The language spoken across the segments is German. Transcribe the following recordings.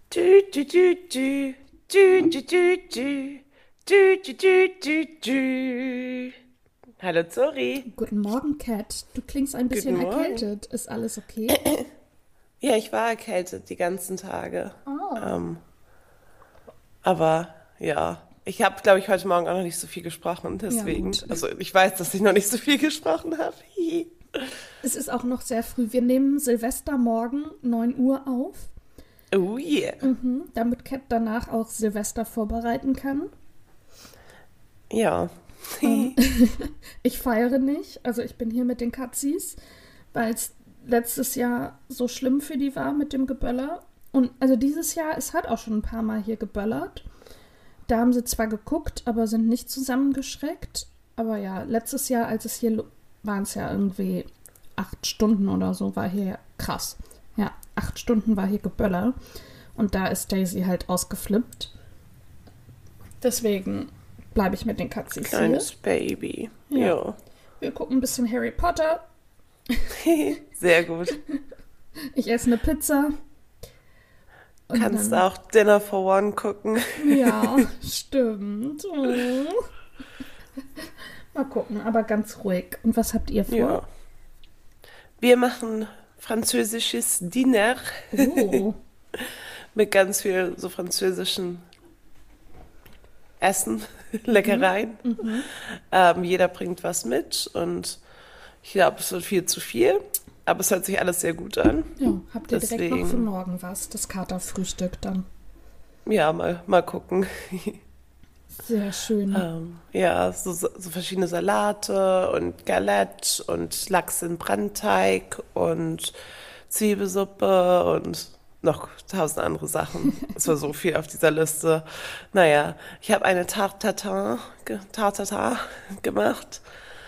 Du, du, du, du. Du, du, du, du. Du, du, du, du, du. Hallo Zori. Guten Morgen, Kat. Du klingst ein bisschen Guten Morgen. erkältet. Ist alles okay? Ja, ich war erkältet die ganzen Tage. Oh. Ähm, aber ja, ich habe, glaube ich, heute Morgen auch noch nicht so viel gesprochen, Ja, deswegen. gut. Also ich weiß, dass ich noch nicht so viel gesprochen habe. Hihi. Es ist auch noch sehr früh. Wir nehmen Silvestermorgen 9 Uhr auf, Oh yeah. damit Kat danach auch Silvester vorbereiten kann. Ja. Ähm, Ich feiere nicht. Also ich bin hier mit den Katzis, weil es letztes Jahr so schlimm für die war mit dem Geböller. Und also dieses Jahr, es hat auch schon ein paar Mal hier geböllert. Da haben sie zwar geguckt, aber sind nicht zusammengeschreckt. Aber ja, letztes Jahr, als es hier waren es ja irgendwie 8 Stunden oder so, war hier krass. Ja, 8 Stunden war hier Geböller. Und da ist Daisy halt ausgeflippt. Deswegen bleibe ich mit den Katzis hier. Kleines Baby. Ja. Ja. Wir gucken ein bisschen Harry Potter. Sehr gut. Ich esse eine Pizza. Und Kannst dann, auch Dinner for One gucken. ja, stimmt. Oh. Mal gucken, aber ganz ruhig. Und was habt ihr Ja. vor? Wir machen französisches Dinner Oh. mit ganz viel so französischen Essen, Leckereien. Jeder bringt was mit und ich glaube, es wird viel zu viel, aber es hört sich alles sehr gut an. Ja, habt ihr direkt noch für Deswegen, morgen was? Das Katerfrühstück dann. ja, mal gucken. Sehr schön. Ja, so verschiedene Salate und Galette und Lachs in Brandteig und Zwiebelsuppe und noch tausend andere Sachen. Es war so viel auf dieser Liste. Naja, ich habe eine Tarte Tatin gemacht.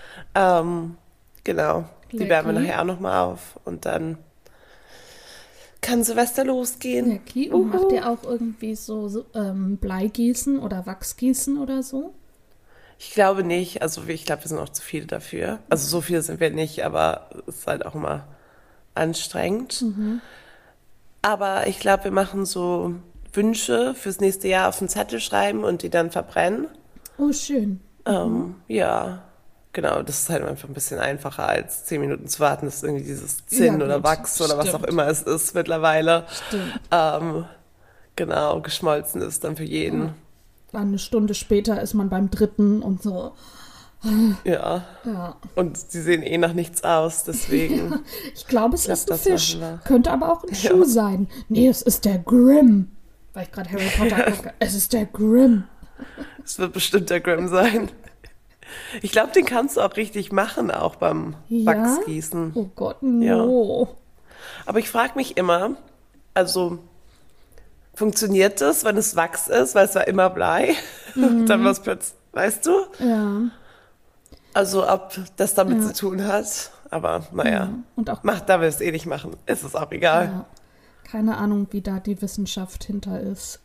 Genau, die wärmen wir Lecky. nachher auch nochmal auf und dann kann Silvester losgehen. Lecky. Und macht Uhu. ihr auch irgendwie so Bleigießen oder Wachsgießen oder so? Ich glaube nicht. Also ich glaube, wir sind auch zu viele dafür. Also so viele sind wir nicht, aber es ist halt auch immer anstrengend. Aber ich glaube, wir machen so Wünsche fürs nächste Jahr auf einen Zettel schreiben und die dann verbrennen. Oh, schön. Ja, genau. Das ist halt einfach ein bisschen einfacher als 10 Minuten zu warten, dass irgendwie dieses Ja, Zinn oder gut. Wachs oder was auch Stimmt. immer es ist mittlerweile, Stimmt. ähm, genau, geschmolzen ist dann für Ja. jeden. Dann eine Stunde später ist man beim dritten und so. Ja. Ja. Und sie sehen eh nach nichts aus, deswegen. Ich glaube, Ich es glaube, ist ein das Fisch. machen wir. Könnte aber auch ein Ja. Schuh sein. Nee, es ist der Grimm. Weil ich gerade Harry Potter gucke. Es ist der Grimm. Es wird bestimmt der Grimm sein. Ich glaube, den kannst du auch richtig machen, auch beim Ja? Wachsgießen. Oh Gott, Ja. no. Aber ich frage mich immer, also funktioniert das, wenn es Wachs ist, weil es war immer Blei? Dann war es plötzlich, weißt du? Ja. Also ob das damit Ja. zu tun hat. Aber naja, Und auch, da wir es eh nicht machen, ist es auch egal. ja, keine Ahnung, wie da die Wissenschaft hinter ist.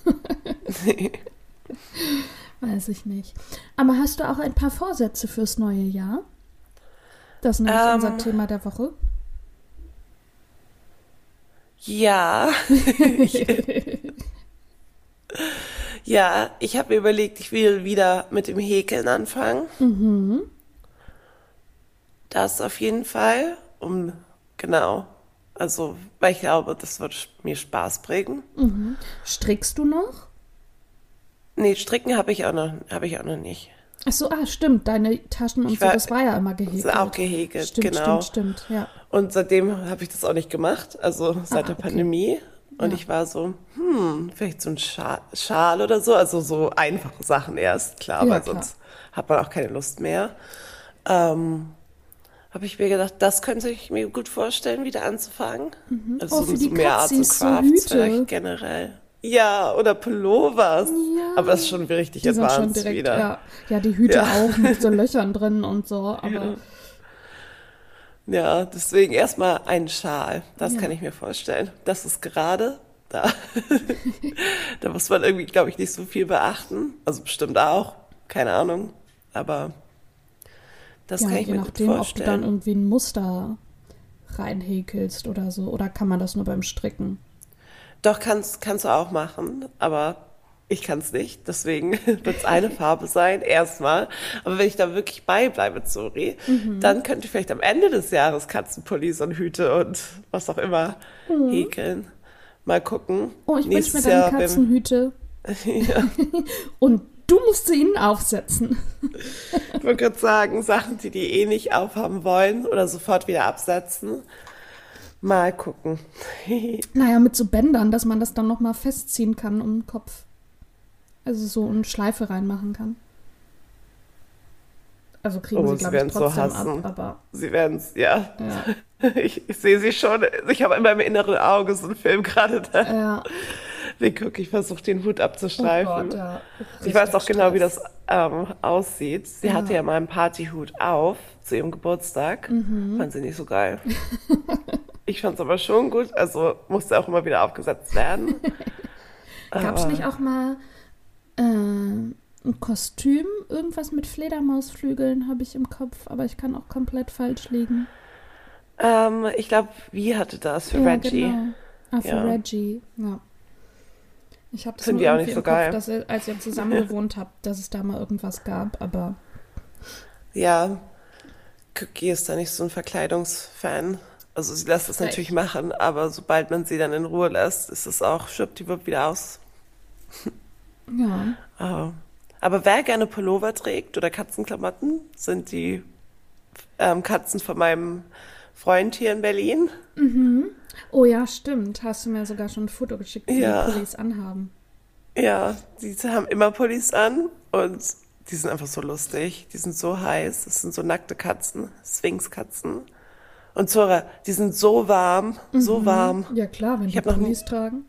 Weiß ich nicht. Aber hast du auch ein paar Vorsätze fürs neue Jahr? Das ist nämlich unser Ähm, Thema der Woche. ja, ja, ich habe mir überlegt, ich will wieder mit dem Häkeln anfangen. Das auf jeden Fall. Genau. Also, weil ich glaube, das wird mir Spaß bringen. Strickst du noch? Nee, stricken habe ich auch noch nicht. Ach so, stimmt. Deine Taschen und Ich so, war, das war ja immer das ist auch gehäkelt. gehäkelt, Stimmt, stimmt, genau. stimmt. Ja. Und seitdem habe ich das auch nicht gemacht, also seit der Okay. Pandemie. Und Ja. ich war so, vielleicht so ein Schal oder so, also so einfache Sachen erst, klar, Ja, weil klar. sonst hat man auch keine Lust mehr. Ähm, Habe ich mir gedacht, das könnte ich mir gut vorstellen, wieder anzufangen. Oh, Also für so die mehr Arts und Katzis, so Crafts Hüte. vielleicht generell. Ja, oder Pullovers. Aber Ja. das ist schon richtig Die sind schon advanced direkt, wieder. ja. Ja, die Hüte Ja, auch mit so Löchern drin und so, aber ja, deswegen erstmal ein Schal. Das kann ja. ich mir vorstellen. Das ist gerade da. Da muss man irgendwie, glaube ich, nicht so viel beachten. Also bestimmt auch, keine Ahnung. Aber das Ja, kann ich je mir gut nachdem, ob du dann vorstellen. irgendwie ein Muster reinhäkelst oder so. Oder kann man das nur beim Stricken? Doch, kannst du auch machen, aber ich kann es nicht. Deswegen wird es eine Farbe sein, erstmal. Aber wenn ich da wirklich beibleibe, Zori, dann könnte ich vielleicht am Ende des Jahres Katzenpullis und Hüte und was auch immer häkeln. Mal gucken. Oh, ich wünsche mir Nächstes dann Jahr Katzenhüte. ja, Und du musst sie ihnen aufsetzen. ich wollte gerade sagen, Sachen, die eh nicht aufhaben wollen oder sofort wieder absetzen. Mal gucken. Naja, mit so Bändern, dass man das dann nochmal festziehen kann um den Kopf. Also so eine Schleife reinmachen kann. Also kriegen Oh, sie, sie glaube ich, werden es so trotzdem hassen. ab, aber Sie werden es, ja. ja. Ich sehe sie schon. Ich habe in meinem inneren Auge so einen Film gerade da. Ja. Wie guck, ich versuche den Hut Oh abzustreifen. Gott, ja. Ich weiß Richtig auch genau, wie Stress. das aussieht. Sie hatte Ja. ja mal einen Partyhut auf zu ihrem Geburtstag. Fand sie nicht so geil. Ich fand es aber schon gut. Also musste auch immer wieder aufgesetzt werden. Gab es Aber nicht auch mal ein Kostüm, irgendwas mit Fledermausflügeln, habe ich im Kopf, aber ich kann auch komplett falsch liegen. ich glaube, wie hatte das für Ja, Reggie? genau. Ah, für Ja, Reggie, ja. Ich habe das nur finde ich auch irgendwie nicht so im Kopf, geil. dass als ihr zusammen gewohnt habt, dass es da mal irgendwas gab, aber Ja, Cookie ist da nicht so ein Verkleidungsfan. Also sie lässt es natürlich frech. machen, aber sobald man sie dann in Ruhe lässt, ist es auch schwuppdiwupp wieder aus. Ja. Oh. Aber wer gerne Pullover trägt oder Katzenklamotten, sind die Katzen von meinem Freund hier in Berlin. Oh ja, stimmt. Hast du mir sogar schon ein Foto geschickt, wie die Ja, Pullis anhaben. ja, die haben immer Pullis an und die sind einfach so lustig. Die sind so heiß. Das sind so nackte Katzen, Sphinxkatzen. Und Zora, die sind so warm, so warm. Ja klar, wenn Ich die habe noch nie, Pullis tragen.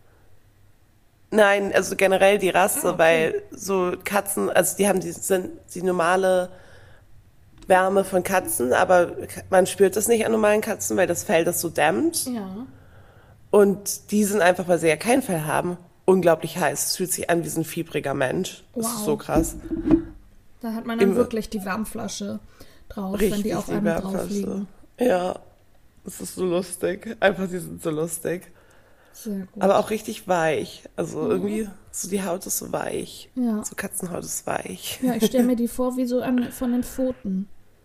nein, also generell die Ah, Rasse, okay. weil so Katzen, also die haben sind die normale Wärme von Katzen, aber man spürt das nicht an normalen Katzen, weil das Fell das so dämmt. Ja. Und die sind einfach, weil sie ja kein Fell haben, unglaublich heiß. Es fühlt sich an wie so ein fiebriger Mensch. Das ist so Wow. krass. Da hat man dann Im, wirklich die Wärmflasche drauf, wenn die richtig auf die einem drauf Wärmflasche. liegen. Ja, das ist so lustig. Einfach, die sind so lustig. Sehr Aber gut. auch richtig weich. Also Mhm. irgendwie, so die Haut ist so weich. Ja. So Katzenhaut ist weich. Ja, ich stelle mir die vor wie so von den Pfoten.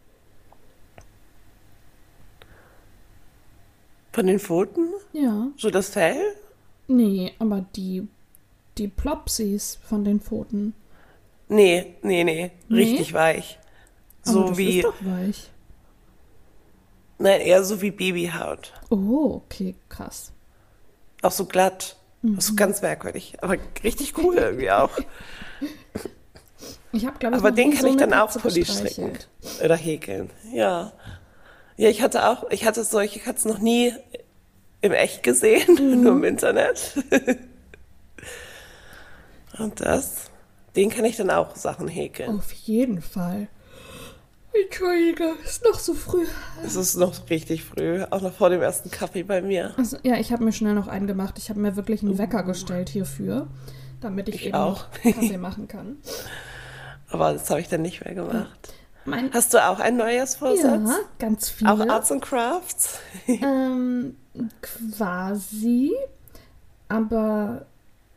Von den Pfoten? Ja. So das Fell? Nee, aber die Plopsies von den Pfoten. Nee, nee, nee. Nee? Richtig weich. Aber So das ist wie, doch weich. nein, eher so wie Babyhaut. Oh, okay, krass. Auch so glatt. Das ist so ganz merkwürdig. Aber richtig cool irgendwie auch. Ich habe, glaube ich, Aber noch den nie kann so ich eine dann auch Katze Pulli stricken. gestreichelt. Oder häkeln. Ja. Ja, ich hatte solche Katzen noch nie im Echt gesehen, nur im Internet. Und den kann ich dann auch Sachen häkeln. Auf jeden Fall. Entschuldige, ist noch so früh. Es ist noch richtig früh, auch noch vor dem ersten Kaffee bei mir. Also, ja, ich habe mir schnell noch einen gemacht. Ich habe mir wirklich einen Wecker gestellt hierfür, damit ich Ich eben auch. noch Kaffee machen kann. Aber das habe ich dann nicht mehr gemacht. Mein, Hast du auch einen Neujahrsvorsatz? ja, ganz Auch viele. Arts and Crafts? Ähm, quasi. Aber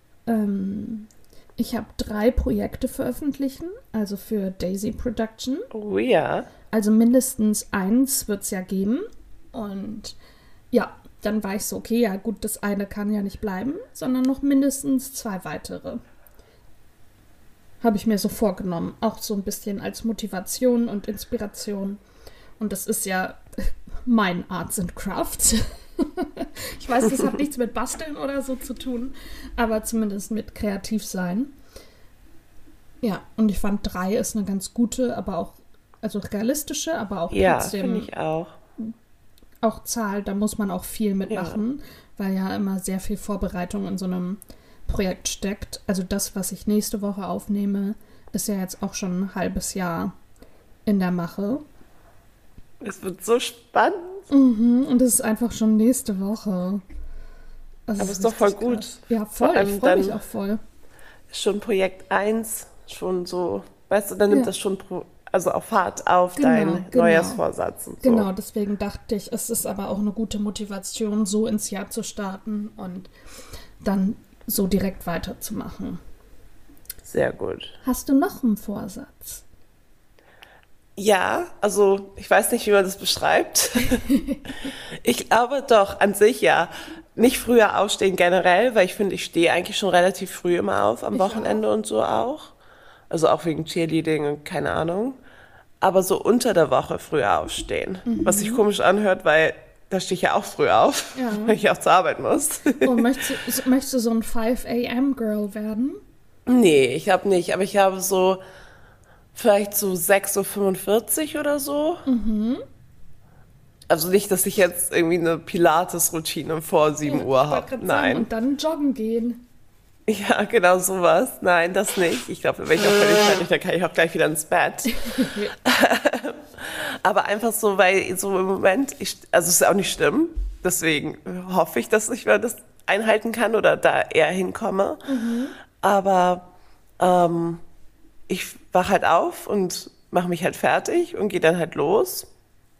ich habe 3 Projekte veröffentlichen, also für Daisy Production. Oh ja. Also mindestens eins wird es ja geben. Und ja, dann war ich so, okay, ja gut, das eine kann ja nicht bleiben, sondern noch mindestens 2 weitere. Habe ich mir so vorgenommen. Auch so ein bisschen als Motivation und Inspiration. Und das ist ja mein Arts and Crafts. Ich weiß, das hat nichts mit Basteln oder so zu tun, aber zumindest mit kreativ sein. Ja, und ich fand 3 ist eine ganz gute, aber auch, also realistische, aber auch Ja, finde trotzdem ich auch. auch Zahl, da muss man auch viel Ja. mitmachen, weil ja immer sehr viel Vorbereitung in so einem Projekt steckt. Also das, was ich nächste Woche aufnehme, ist ja jetzt auch schon ein halbes Jahr in der Mache. Es wird so spannend. Und es ist einfach schon nächste Woche. Das Aber ist ist doch voll richtig gut. krass. Ja, Vor voll. Ich allem freue mich dann auch voll. schon Projekt 1 schon so, weißt du, dann nimmt Ja. das schon also auf Fahrt auf Genau, deinen Neujahrsvorsatz und so. Genau, deswegen dachte ich, es ist aber auch eine gute Motivation, so ins Jahr zu starten und dann so direkt weiterzumachen. Sehr gut. Hast du noch einen Vorsatz? Ja, also ich weiß nicht, wie man das beschreibt. Ich glaube doch, an sich ja. Nicht früher aufstehen generell, weil ich finde, ich stehe eigentlich schon relativ früh immer auf, am Ich Wochenende auch. und so auch. Also auch wegen Cheerleading und keine Ahnung. Aber so unter der Woche früher aufstehen. Was sich komisch anhört, weil da stehe ich ja auch früh auf, Ja. weil ich auch zur Arbeit muss. Und möchtest du so ein 5 a.m. Girl werden? Nee, ich habe nicht, aber ich habe so vielleicht so 6:45 Uhr oder so. Also nicht, dass ich jetzt irgendwie eine Pilates-Routine vor 7 Ja, Uhr ich wollte habe. gerade sagen, Nein. und dann joggen gehen. Ja, genau sowas. Nein, das nicht. Ich glaube, da bin ich auch völlig fertig, dann kann ich auch gleich wieder ins Bett. Aber einfach so, weil so im Moment, also es ist auch nicht schlimm. Deswegen hoffe ich, dass ich mir das einhalten kann oder da eher hinkomme. Aber ich wache halt auf und mache mich halt fertig und gehe dann halt los.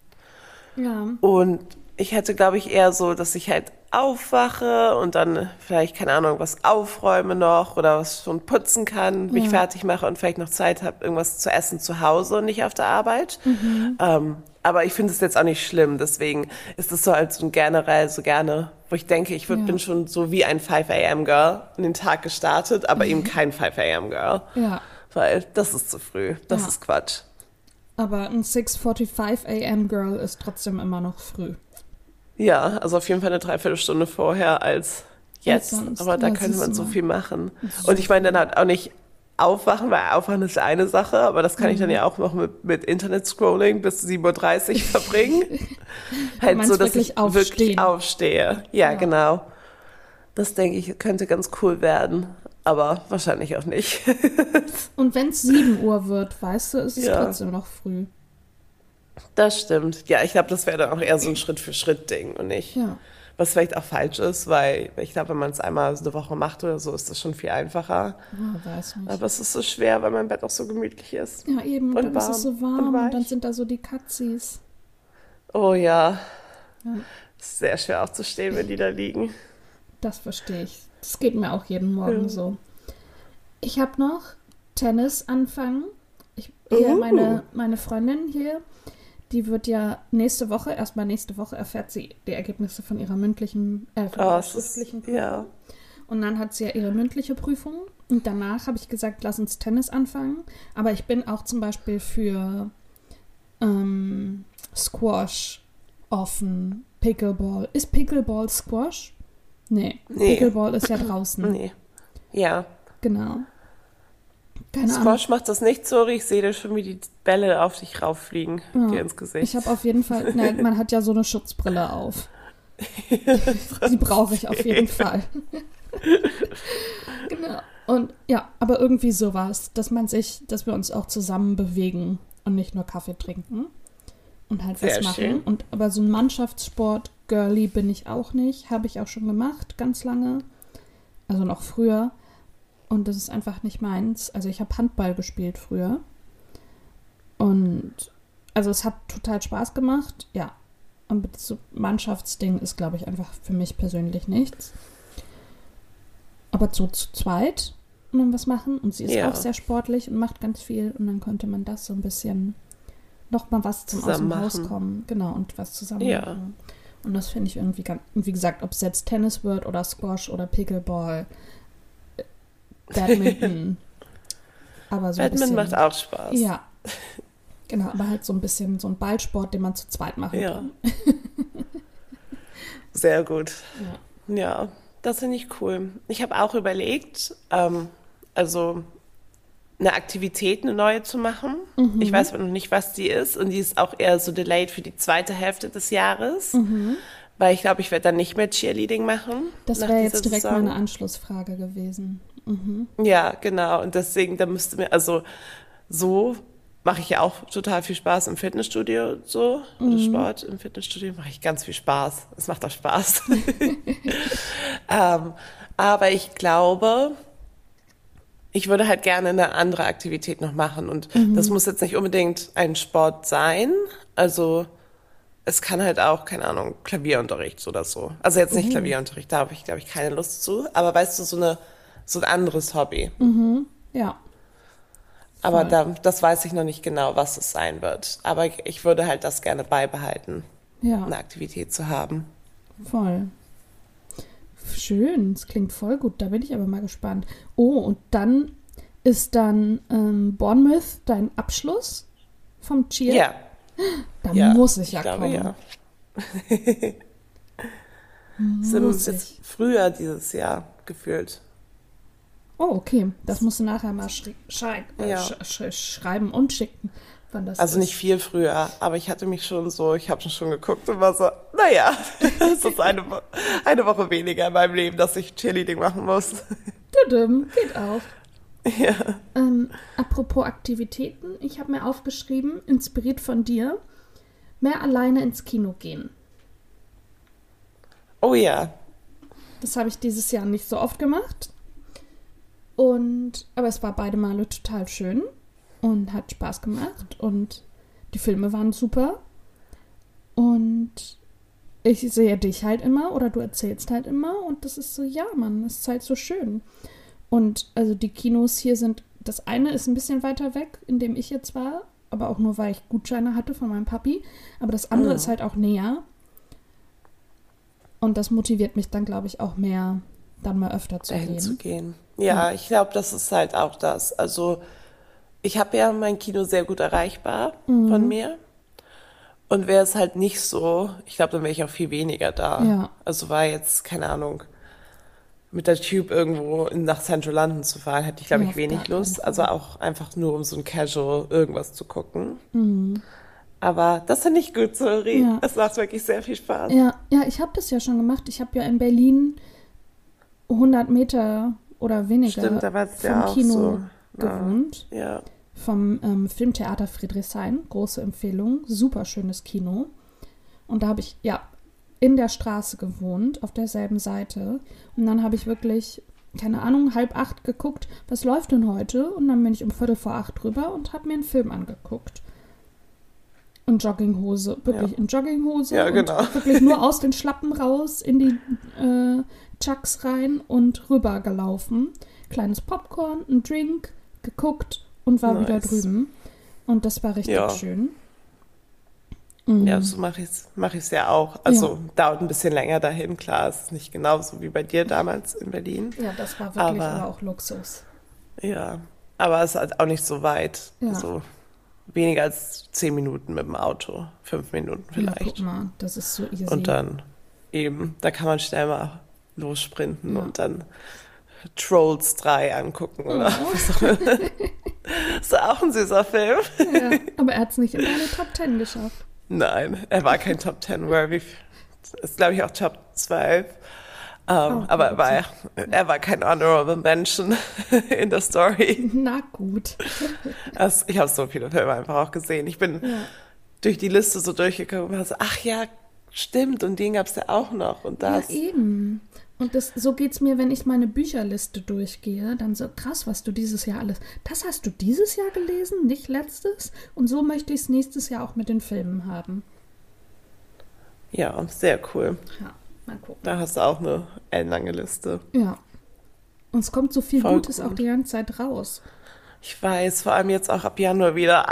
Ja. Und ich hätte, glaube ich, eher so, dass ich halt aufwache und dann vielleicht, keine Ahnung, was aufräume noch oder was schon putzen kann, mich fertig mache und vielleicht noch Zeit habe, irgendwas zu essen zu Hause und nicht auf der Arbeit. Aber ich finde es jetzt auch nicht schlimm, deswegen ist es so halt so generell so gerne, wo ich denke, ich bin schon so wie ein 5 a.m. Girl in den Tag gestartet, aber eben kein 5 a.m. Girl, Ja. weil das ist zu früh, das Ja. ist Quatsch. Aber ein 6:45 a.m. Girl ist trotzdem immer noch früh. Ja, also auf jeden Fall eine Dreiviertelstunde vorher als jetzt. sonst. Aber da Ja, könnte man siehst du so mal. viel machen. So Und ich meine dann halt auch nicht aufwachen, weil aufwachen ist eine Sache, aber das kann ich dann ja auch noch mit Internet-Scrolling bis 7:30 Uhr verbringen. Halt meinst so, dass wirklich ich wirklich aufstehen? aufstehe. Ja, Ja. genau. Das denke ich, könnte ganz cool werden. Aber wahrscheinlich auch nicht. Und wenn es 7 Uhr wird, weißt du, ist es Ja. trotzdem noch früh. Das stimmt. Ja, ich glaube, das wäre dann auch eher so ein Schritt-für-Schritt-Ding und nicht. Ja. Was vielleicht auch falsch ist, weil ich glaube, wenn man es einmal so eine Woche macht oder so, ist das schon viel einfacher. Weiß nicht. Aber es ist so schwer, weil mein Bett auch so gemütlich ist. Ja, eben, Und dann ist es so warm und warm und dann weich. sind da so die Katzis. Oh ja, Ja, es ist sehr schwer aufzustehen, wenn die da liegen. das verstehe ich. Das geht mir auch jeden Morgen so. Ich habe noch Tennis anfangen. Hier meine Freundin hier, die wird ja erstmal nächste Woche erfährt sie die Ergebnisse von ihrer mündlichen, von ihrer Es ist, schriftlichen Prüfung. ja, Und dann hat sie ja ihre mündliche Prüfung. Und danach habe ich gesagt, lass uns Tennis anfangen. Aber ich bin auch zum Beispiel für Squash offen. Pickleball. Ist Pickleball Squash? Nee. Nee. Pickleball ist ja draußen. nee. Ja, Genau. Keine Ahnung. Squash macht das nicht so, ich sehe da schon, wie die Bälle auf dich rauffliegen, Ja. dir ins Gesicht. Ich habe auf jeden Fall, man hat ja so eine Schutzbrille auf. Die brauche ich auf jeden Fall. Genau. Und ja, aber irgendwie sowas, dass wir uns auch zusammen bewegen und nicht nur Kaffee trinken und halt was Sehr machen. schön. Aber so ein Mannschaftssport, Girly bin ich auch nicht. Habe ich auch schon gemacht, ganz lange. Also noch früher. Und das ist einfach nicht meins. Also ich habe Handball gespielt früher. Und also es hat total Spaß gemacht, ja. Und so Mannschaftsding ist, glaube ich, einfach für mich persönlich nichts. Aber so zu zweit und dann was machen. Und sie ist Ja. auch sehr sportlich und macht ganz viel. Und dann könnte man das so ein bisschen noch mal was zum aus Zusammen dem Haus machen. kommen. Genau, und was zusammen Ja. machen. Und das finde ich irgendwie ganz, und wie gesagt, ob es jetzt Tennis wird oder Squash oder Pickleball, Badminton. Aber so ein Badminton bisschen. macht auch Spaß. Ja. Genau, aber halt so ein bisschen so ein Ballsport, den man zu zweit machen Ja. kann. Sehr gut. Ja. Ja, das finde ich cool. Ich habe auch überlegt, also eine Aktivität, eine neue zu machen. Ich weiß aber noch nicht, was die ist. Und die ist auch eher so delayed für die zweite Hälfte des Jahres. Weil ich glaube, ich werde dann nicht mehr Cheerleading machen. Das nach wäre dieser jetzt direkt Saison. meine Anschlussfrage gewesen. Mhm. Ja, genau. Und deswegen, da müsste mir, also so mache ich ja auch total viel Spaß im Fitnessstudio und so. Oder Sport im Fitnessstudio mache ich ganz viel Spaß. Es macht auch Spaß. Aber ich glaube, ich würde halt gerne eine andere Aktivität noch machen. Und das muss jetzt nicht unbedingt ein Sport sein. Also es kann halt auch, keine Ahnung, Klavierunterricht oder so. Also jetzt nicht Klavierunterricht, da habe ich, glaube ich, keine Lust zu. Aber weißt du, so ein anderes Hobby. Ja, Aber voll. das weiß ich noch nicht genau, was es sein wird. Aber ich würde halt das gerne beibehalten, Ja, eine Aktivität zu haben. voll. Schön, das klingt voll gut. Da bin ich aber mal gespannt. Oh, und dann ist dann Bournemouth dein Abschluss vom Cheer? Ja, Da ja, muss ich ich ja glaube kommen. ja. Sind Muss jetzt ich. früher dieses Jahr gefühlt. Oh, okay. Das musst du nachher mal Ja. schreiben und schicken, wann das Also nicht ist. viel früher, aber ich hatte mich schon so, ich habe schon geguckt und war so, naja, es ist eine Woche weniger in meinem Leben, dass ich Cheerleading machen muss. Tudum, geht auch. Ja. Apropos Aktivitäten, ich habe mir aufgeschrieben, inspiriert von dir, mehr alleine ins Kino gehen. Oh ja, Das habe ich dieses Jahr nicht so oft gemacht. Aber es war beide Male total schön und hat Spaß gemacht und die Filme waren super. Und ich sehe dich halt immer oder du erzählst halt immer und das ist so, ja, Mann, das ist halt so schön. Und also die Kinos hier sind, das eine ist ein bisschen weiter weg, in dem ich jetzt war, aber auch nur, weil ich Gutscheine hatte von meinem Papi. Aber das andere ist halt auch näher. Und das motiviert mich dann, glaube ich, auch mehr, dann mal öfter zu dahin zu gehen. gehen. Ja. Ja, ich glaube, das ist halt auch das. Also ich habe ja mein Kino sehr gut erreichbar von mir. Und wäre es halt nicht so, ich glaube, dann wäre ich auch viel weniger da. Ja. Also war jetzt, keine Ahnung, mit der Tube irgendwo nach Central London zu fahren, hätte ich, glaube Ja, ich, auf gar wenig keinen Lust. Also Fall. auch einfach nur, um so ein Casual irgendwas zu gucken. Aber das finde ich gut, sorry. Ja. Es macht wirklich sehr viel Spaß. Ja, ich habe das ja schon gemacht. Ich habe ja in Berlin 100 Meter oder Stimmt, weniger da war es vom ja auch so. Kino gewohnt. Ja, Vom Filmtheater Friedrichshain. Große Empfehlung. Super schönes Kino. Und da habe ich, ja, in der Straße gewohnt, auf derselben Seite. Und dann habe ich wirklich, keine Ahnung, 7:30 geguckt, was läuft denn heute? Und dann bin ich um 7:45 rüber und habe mir einen Film angeguckt. In Jogginghose, wirklich ja. in Jogginghose Ja, und genau. wirklich nur aus den Schlappen raus in die Chucks rein und rüber gelaufen. Kleines Popcorn, ein Drink, geguckt und war wieder Nice. drüben. Und das war richtig Ja. schön. Ja, so mache ich's ja auch. Also Ja. dauert ein bisschen länger dahin, klar, es ist nicht genauso wie bei dir damals in Berlin. Ja, das war wirklich Aber aber auch Luxus. ja, aber es ist halt auch nicht so weit. Ja. Also weniger als 10 Minuten mit dem Auto, 5 Minuten Ja, guck vielleicht. mal, das ist so easy. Und dann eben, da kann man schnell mal lossprinten Ja. und dann Trolls 3 angucken oder Oh. was auch immer. Ist auch ein süßer Film. Ja, aber er hat es nicht in eine Top 10 geschafft. Nein, er war kein Top 10 worthy. Ist, glaube ich, auch Top 12. Aber er war kein Honorable Mention in der Story. Na gut. Also, ich habe so viele Filme einfach auch gesehen. Ich bin Ja. durch die Liste so durchgekommen und war so, ach ja, stimmt, und den gab es ja auch noch und Ja, das. eben. Und so geht es mir, wenn ich meine Bücherliste durchgehe. Dann so, krass, was du dieses Jahr alles. Das hast du dieses Jahr gelesen, nicht letztes? Und so möchte ich es nächstes Jahr auch mit den Filmen haben. Ja, sehr cool. Ja, mal gucken. Da hast du auch eine ellenlange Liste. Ja. Und es kommt so viel Voll Gutes auch gut. die ganze Zeit raus. Ich weiß, vor allem jetzt auch ab Januar wieder.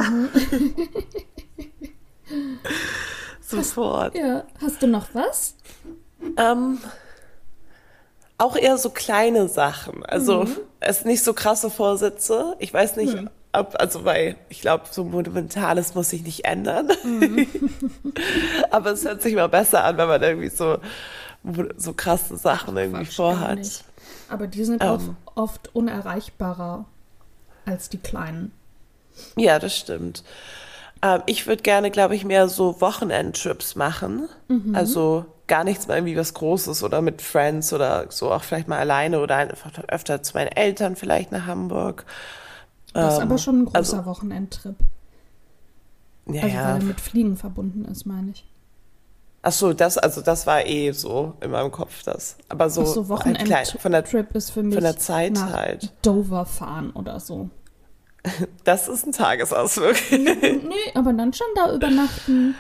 Sofort. Ja, hast du noch was? Ähm, Auch eher so kleine Sachen. Also es sind nicht so krasse Vorsätze. Ich weiß nicht, weil ich glaube, so Monumentales muss sich nicht ändern. Aber es hört sich mal besser an, wenn man irgendwie so krasse Sachen irgendwie Quatsch, gar vorhat. nicht. Aber die sind auch oft unerreichbarer als die kleinen. Ja, das stimmt. Ich würde gerne, glaube ich, mehr so Wochenendtrips machen. Also gar nichts mal irgendwie was Großes oder mit Friends oder so, auch vielleicht mal alleine oder einfach öfter zu meinen Eltern vielleicht nach Hamburg. Das ist aber schon ein großer also- Wochenendtrip. Ja, Also weil ja, er mit Fliegen verbunden ist, meine ich. Ach so, das war eh so in meinem Kopf, das. Aber Ach so, so, halt klein, Wochenendtrip ist für mich von der Zeit nach halt. Dover fahren oder so. Das ist ein Tagesausflug. Nee, aber dann schon da übernachten.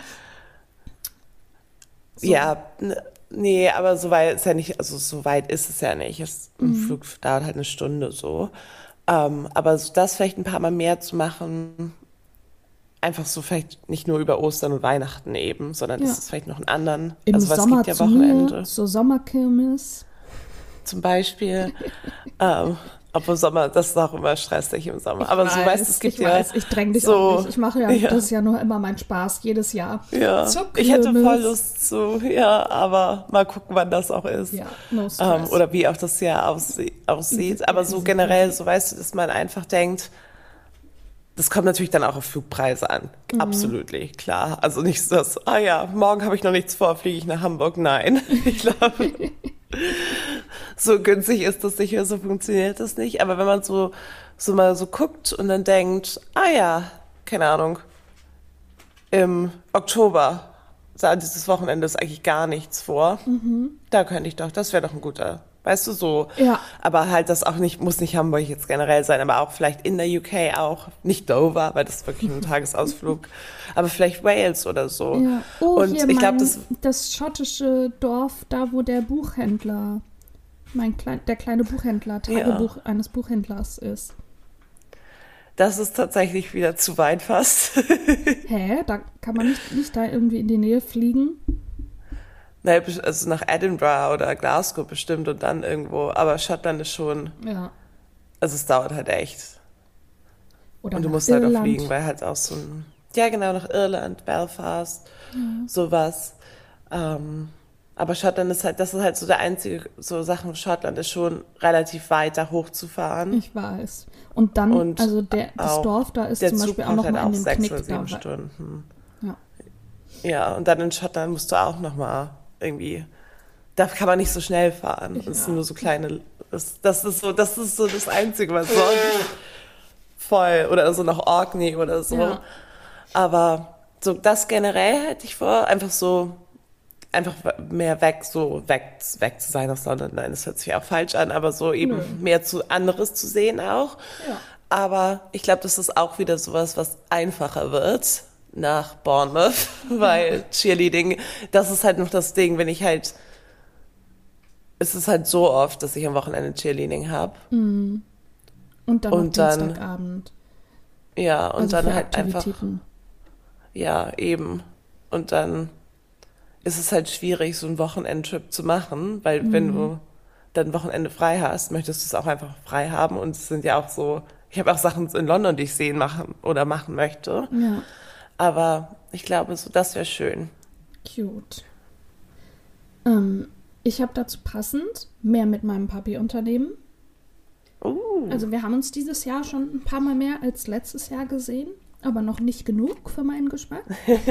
So. Ja, nee, aber so weit ist ja nicht, also so weit ist es ja nicht. Ein Flug dauert halt eine Stunde so. Aber so das vielleicht ein paar Mal mehr zu machen, einfach so vielleicht nicht nur über Ostern und Weihnachten eben, sondern Ja. das ist vielleicht noch einen anderen, Im also was Sommer gibt ja zu mir, Wochenende zur Sommerkirmes. zum Beispiel. Obwohl Sommer, das ist auch immer stressig im Sommer. Aber so weißt du, es gibt ich ja weiß, ich dränge dich so, auch nicht. Ich mache ja, ja. das ist ja nur immer mein Spaß, jedes Jahr. Ja, Zur ich hätte voll Kirmes. Lust zu, ja, aber mal gucken, wann das auch ist. Ja, no stress. Oder wie auch das Jahr aussieht. Aber so generell, so weißt du, dass man einfach denkt, das kommt natürlich dann auch auf Flugpreise an. Absolut, klar. Also nicht so, dass, morgen habe ich noch nichts vor, fliege ich nach Hamburg. Nein, ich glaube, so günstig ist das nicht, so funktioniert das nicht. Aber wenn man so mal so guckt und dann denkt, keine Ahnung, im Oktober, dieses Wochenende ist eigentlich gar nichts vor. Da könnte ich doch, das wäre doch ein guter, weißt du, so. Ja. Aber halt das auch nicht, muss nicht Hamburg jetzt generell sein, aber auch vielleicht in der UK auch. Nicht Dover, weil das ist wirklich ein Tagesausflug. Aber vielleicht Wales oder so. Ja. Oh, Und hier ich glaube, das schottische Dorf, da wo der Buchhändler, der kleine Buchhändler, Tagebuch eines Buchhändlers ist. das ist tatsächlich wieder zu weit fast. Hä? Da kann man nicht da irgendwie in die Nähe fliegen? Nein, also nach Edinburgh oder Glasgow bestimmt und dann irgendwo. Aber Schottland ist schon, Ja. also es dauert halt echt. Oder Und du nach musst halt auch Irland. fliegen, weil halt auch so ein, ja genau, nach Irland, Belfast, sowas. Aber Schottland ist halt, das ist halt so der einzige, so Sachen, Schottland ist schon relativ weit da hochzufahren. Ich weiß. Und dann, Und also das auch Dorf da ist der zum Zug Beispiel auch braucht noch halt mal auch in dem 6 Knick oder 7 da. Stunden. Ja. Ja, und dann in Schottland musst du auch nochmal irgendwie, da kann man nicht so schnell fahren. Das sind nur so kleine, das ist so das Einzige, was sonst voll, oder so nach Orkney oder so. Ja. Aber so das generell hätte ich vor, einfach mehr weg zu sein aus London. Nein, das hört sich auch falsch an, aber so eben mehr anderes zu sehen auch. Ja. Aber ich glaube, das ist auch wieder sowas, was einfacher wird nach Bournemouth, weil Cheerleading, das ist halt noch das Ding, es ist halt so oft, dass ich am Wochenende Cheerleading habe. Und dann Und noch dann- Dienstagabend. Ja, und Also dann für halt einfach, Aktivitäten. ja, eben. Und dann ist es halt schwierig, so einen Wochenendtrip zu machen, weil wenn du dann ein Wochenende frei hast, möchtest du es auch einfach frei haben. Und es sind ja auch so, ich habe auch Sachen in London, die ich machen möchte. Ja, Aber ich glaube, so das wäre schön. cute. Ich habe dazu passend mehr mit meinem Papi unternehmen. Also wir haben uns dieses Jahr schon ein paar Mal mehr als letztes Jahr gesehen, aber noch nicht genug für meinen Geschmack.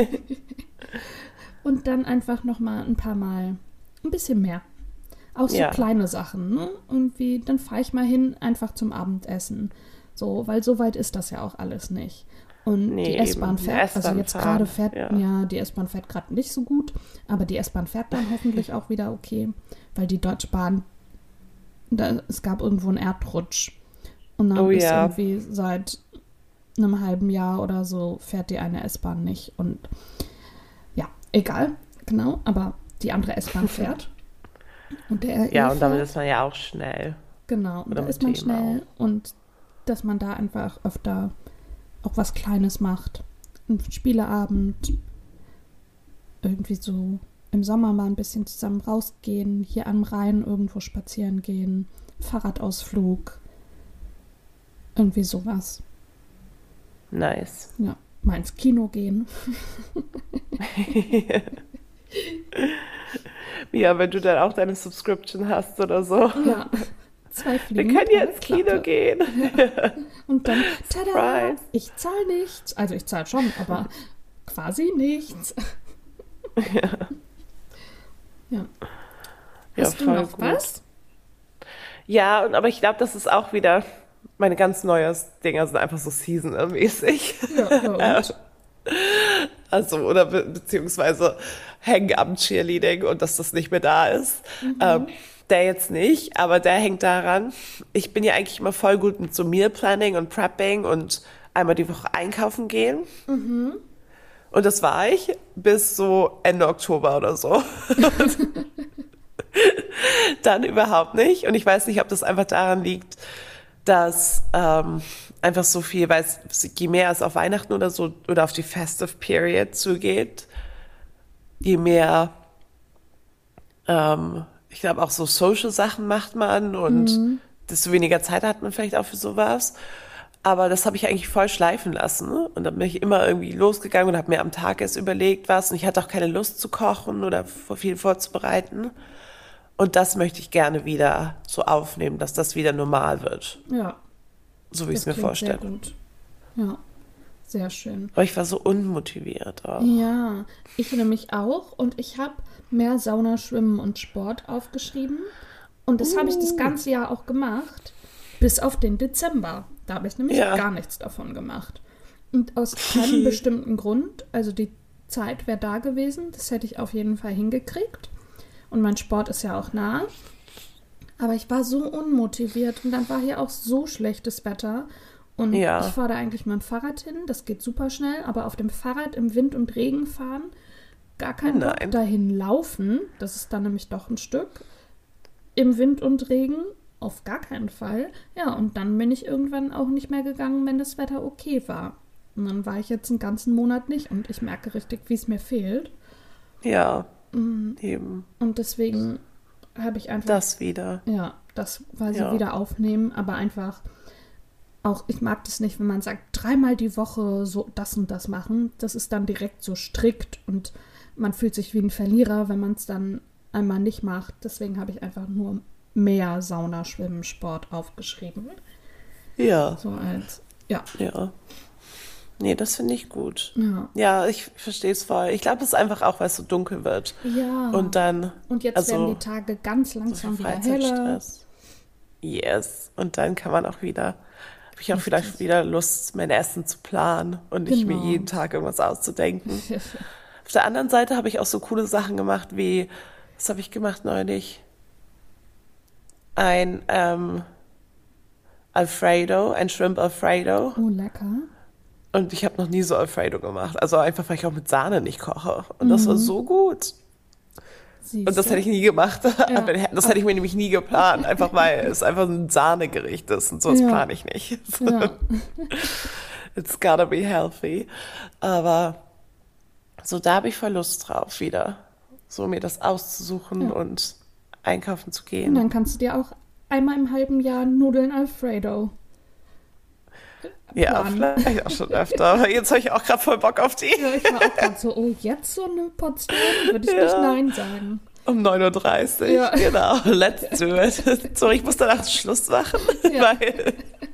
Und dann einfach noch mal ein paar Mal ein bisschen mehr. Auch so Ja. kleine Sachen, ne? Irgendwie, dann fahre ich mal hin, einfach zum Abendessen. So, weil so weit ist das ja auch alles nicht. Und Nee, die eben. S-Bahn Die fährt, also S-Bahn jetzt fahren, gerade fährt, ja. ja, die S-Bahn fährt gerade nicht so gut, aber die S-Bahn fährt dann hoffentlich auch wieder okay, weil die Deutsche Bahn, es gab irgendwo einen Erdrutsch. Und dann Oh ist ja. irgendwie seit einem halben Jahr oder so fährt die eine S-Bahn nicht. Und ja, egal, genau, aber die andere S-Bahn fährt. Und der RE Ja, und damit fährt. ist man ja auch schnell. Genau, und Oder da mit ist man dem schnell und dass man da einfach öfter auch was Kleines macht. Ein Spieleabend, irgendwie so im Sommer mal ein bisschen zusammen rausgehen, hier am Rhein irgendwo spazieren gehen, Fahrradausflug, irgendwie sowas. Nice. Ja, mal ins Kino gehen. Ja, wenn du dann auch deine Subscription hast oder so. Ja, 2 Wir Fliegen. können ja mit einer ins Kino Klappe. gehen. Und dann, tada, Surprise. ich zahle nichts. Also ich zahle schon, aber quasi nichts. Ja. Ja, Hast du voll noch gut. was? Ja, aber ich glaube, das ist auch wieder meine ganz neuen Dinger sind einfach so seasonal-mäßig. Ja, und? Also, oder beziehungsweise hängen am Cheerleading und dass das nicht mehr da ist. Der jetzt nicht, aber der hängt daran. Ich bin ja eigentlich immer voll gut mit so Meal Planning und Prepping und einmal die Woche einkaufen gehen. Und das war ich bis so Ende Oktober oder so. Dann überhaupt nicht. Und ich weiß nicht, ob das einfach daran liegt, dass einfach so viel, weil je mehr es auf Weihnachten oder so oder auf die Festive Period zugeht, je mehr, ich glaube auch so Social Sachen macht man und desto weniger Zeit hat man vielleicht auch für sowas. Aber das habe ich eigentlich voll schleifen lassen. Ne? Und dann bin ich immer irgendwie losgegangen und habe mir am Tag erst überlegt, was. Und ich hatte auch keine Lust zu kochen oder viel vorzubereiten. Und das möchte ich gerne wieder so aufnehmen, dass das wieder normal wird. Ja. So wie ich es mir klingt vorstelle. Sehr gut. Ja, sehr schön. Aber ich war so unmotiviert auch. Ja, ich nämlich auch. Und ich habe mehr Sauna, Schwimmen und Sport aufgeschrieben. Und das habe ich das ganze Jahr auch gemacht, bis auf den Dezember. Da habe ich nämlich gar nichts davon gemacht. Und aus keinem bestimmten Grund, also die Zeit wäre da gewesen, das hätte ich auf jeden Fall hingekriegt. Und mein Sport ist ja auch nah. Aber ich war so unmotiviert und dann war hier auch so schlechtes Wetter. Und ich fahre da eigentlich mit dem Fahrrad hin, das geht super schnell, aber auf dem Fahrrad im Wind und Regen fahren, gar kein Bock dahin laufen, das ist dann nämlich doch ein Stück, im Wind und Regen auf gar keinen Fall. Ja, und dann bin ich irgendwann auch nicht mehr gegangen, wenn das Wetter okay war. Und dann war ich jetzt einen ganzen Monat nicht und ich merke richtig, wie es mir fehlt. Ja, eben. Und deswegen habe ich einfach... Das wieder. Ja, das quasi wieder aufnehmen, aber einfach auch, ich mag das nicht, wenn man sagt, 3-mal die Woche so das und das machen. Das ist dann direkt so strikt und man fühlt sich wie ein Verlierer, wenn man es dann einmal nicht macht. Deswegen habe ich einfach nur mehr Sauna, Schwimmen, Sport aufgeschrieben. Ja. So als, Ja. Nee, das finde ich gut. Ja. Ja, ich verstehe es voll. Ich glaube, es ist einfach auch, weil es so dunkel wird. Ja. Und dann... Und jetzt werden die Tage ganz langsam so wieder heller. Yes. Und dann kann man auch wieder... Habe ich auch vielleicht wieder Lust, mein Essen zu planen und nicht mir jeden Tag irgendwas auszudenken. Auf der anderen Seite habe ich auch so coole Sachen gemacht wie... Was habe ich gemacht neulich? Ein Alfredo, ein Shrimp Alfredo. Oh, lecker. Und ich habe noch nie so Alfredo gemacht. Also einfach, weil ich auch mit Sahne nicht koche. Und das war so gut. Siehste? Und das hätte ich nie gemacht. Ja. Das hätte ich mir nämlich nie geplant. Einfach weil es einfach ein Sahnegericht ist. Und sowas plane ich nicht. Ja. It's gotta be healthy. Aber so, da habe ich voll Lust drauf wieder. So mir das auszusuchen und einkaufen zu gehen. Und dann kannst du dir auch einmal im halben Jahr Nudeln Alfredo Ja, planen. vielleicht auch schon öfter. Aber jetzt habe ich auch gerade voll Bock auf die. Ja, ich war auch gerade so, oh, jetzt so eine Portion, würde ich nicht Nein sagen. Um 9:30 Uhr, Ja. genau. Let's do it. So, ich muss danach Schluss machen, Ja. weil...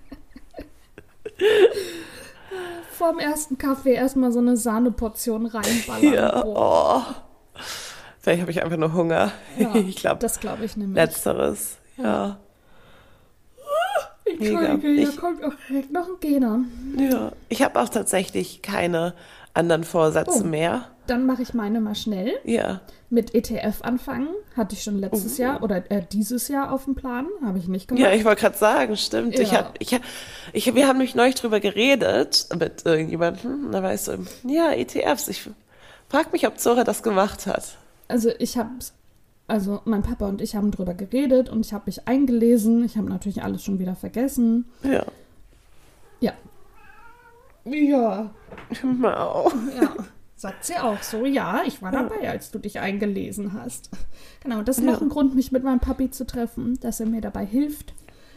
Vorm ersten Kaffee erstmal so eine Sahneportion reinballern. Ja, Boah. Vielleicht habe ich einfach nur Hunger. Ja, Ich glaube, das glaube ich nämlich. Letzteres, ja. Entschuldige, mega. hier kommt auch direkt noch ein Gena. Ja, ich habe auch tatsächlich keine anderen Vorsätze mehr. Dann mache ich meine mal schnell. Ja. Mit ETF anfangen. Hatte ich schon letztes Jahr oder dieses Jahr auf dem Plan. Habe ich nicht gemacht. Ja, ich wollte gerade sagen, stimmt. Ja. Wir haben nämlich neulich drüber geredet mit irgendjemandem. Da weißt du, ja, ETFs. Ich frage mich, ob Zora das gemacht hat. Also mein Papa und ich haben drüber geredet und ich habe mich eingelesen. Ich habe natürlich alles schon wieder vergessen. Ja. Ja. Ja. Mau. Ja. Sagt sie auch so, ja, ich war dabei, als du dich eingelesen hast. Genau, das ist noch ein Grund, mich mit meinem Papi zu treffen, dass er mir dabei hilft.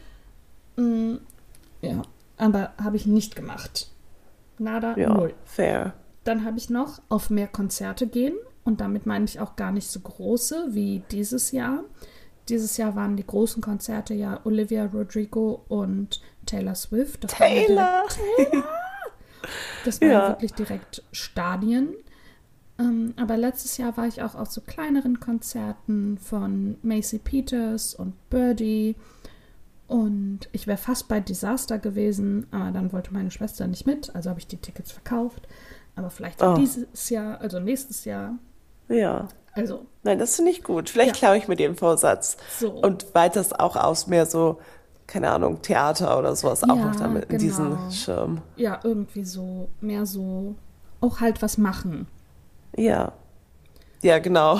Ja, aber habe ich nicht gemacht. Nada, null. Fair. Dann habe ich noch auf mehr Konzerte gehen und damit meine ich auch gar nicht so große wie dieses Jahr. Dieses Jahr waren die großen Konzerte ja Olivia Rodrigo und Taylor Swift. Das Taylor! Das waren wirklich direkt Stadien. Aber letztes Jahr war ich auch auf so kleineren Konzerten von Macy Peters und Birdie. Und ich wäre fast bei Disaster gewesen, aber dann wollte meine Schwester nicht mit, also habe ich die Tickets verkauft. Aber vielleicht Oh. dieses Jahr, also nächstes Jahr, Ja. also Nein, das finde ich gut. Vielleicht ja, klaue ich mir den Vorsatz so. und weite das auch aus, mehr so, keine Ahnung, Theater oder sowas auch noch Ja, damit in diesen genau. Schirm. Ja, irgendwie so, mehr so, auch halt was machen. Ja. Ja, genau.